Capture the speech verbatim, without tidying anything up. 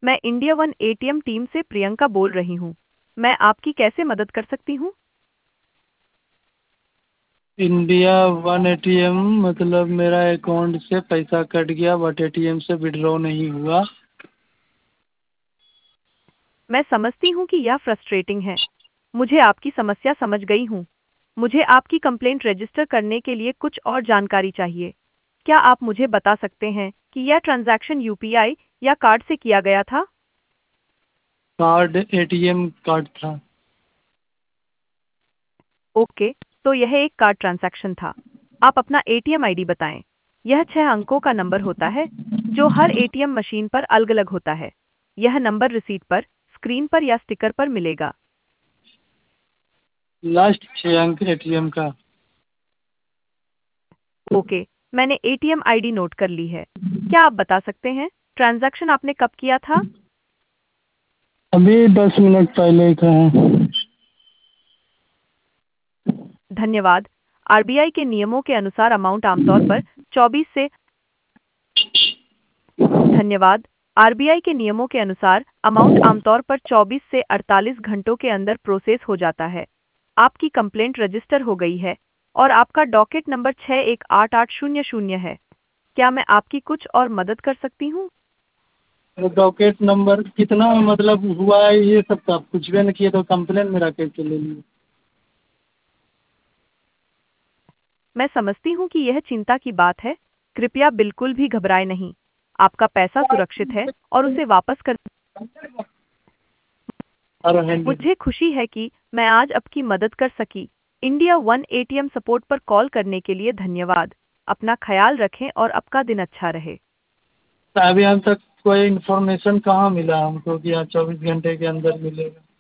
मैं India one ATM team से प्रियंका बोल रही हूँ। मैं आपकी कैसे मदद कर सकती हूँ? इंडिया वन एटीएम मतलब मेरा अकाउंट से पैसा कट गया बट एटीएम से विड्रॉ नहीं हुआ। मैं समझती हूँ कि यह फ्रस्ट्रेटिंग है। मुझे आपकी समस्या समझ गई हूँ। मुझे आपकी कंप्लेंट रजिस्टर करने के लिए कुछ और जानकारी चाहिए। क्या आप मुझे बता सकते हैं कि यह ट्रांजैक्शन यूपीआई या कार्ड से किया गया था? कार्ड एटीएम कार्ड था। ओके, तो यह एक कार्ड ट्रांजैक्शन था। आप अपना एटीएम आईडी बताएं। यह छह अंकों का नंबर होता है जो हर एटीएम मशीन पर अलग-अलग होता है। यह नंबर रिसीट पर, स्क्रीन पर या स्टिकर पर मिलेगा। लास्ट छः अंक एटीएम का। ओके, मैंने एटीएम आईडी नोट कर ली है। क्या आप बता सकते हैं ट्रांजैक्शन आपने कब किया था? अभी दस मिनट पहले का है। धन्यवाद। आरबीआई के नियमों के अनुसार अमाउंट आमतौर पर चौबीस से धन्यवाद। आरबीआई के नियमों के अनुसार अमाउंट आमतौर पर चौबीस से अड़तालीस घंटों के अंदर प्रोसेस हो जाता है। आपकी कंप्लेंट रजिस्टर हो गई है और आपका डॉकेट नंबर छह एक आठ आठ शून्य शून्य है। क्या मैं आपकी कुछ और मदद कर सकती हूँ? डॉकेट नंबर कितना मतलब हुआ है ये सब का कुछ भी नहीं किए तो कंप्लेन मेरा कैसे ले लिए? मैं समझती हूँ कि यह चिंता की बात है। कृपया बिल्कुल भी घबराएं नहीं। आपका पैसा सुरक्षित है और उसे वापस कर और हैंड मुझे खुशी है कि मैं आज आपकी मदद कर सकी। इंडिया वन एटीएम सपोर्ट पर कॉल करने के लिए धन्यवाद। अपना ख्याल रखें और आपका दिन अच्छा रहे। अभी हम तक कोई इन्फॉर्मेशन कहाँ मिला हमको कि यहाँ चौबीस घंटे के अंदर मिलेगा?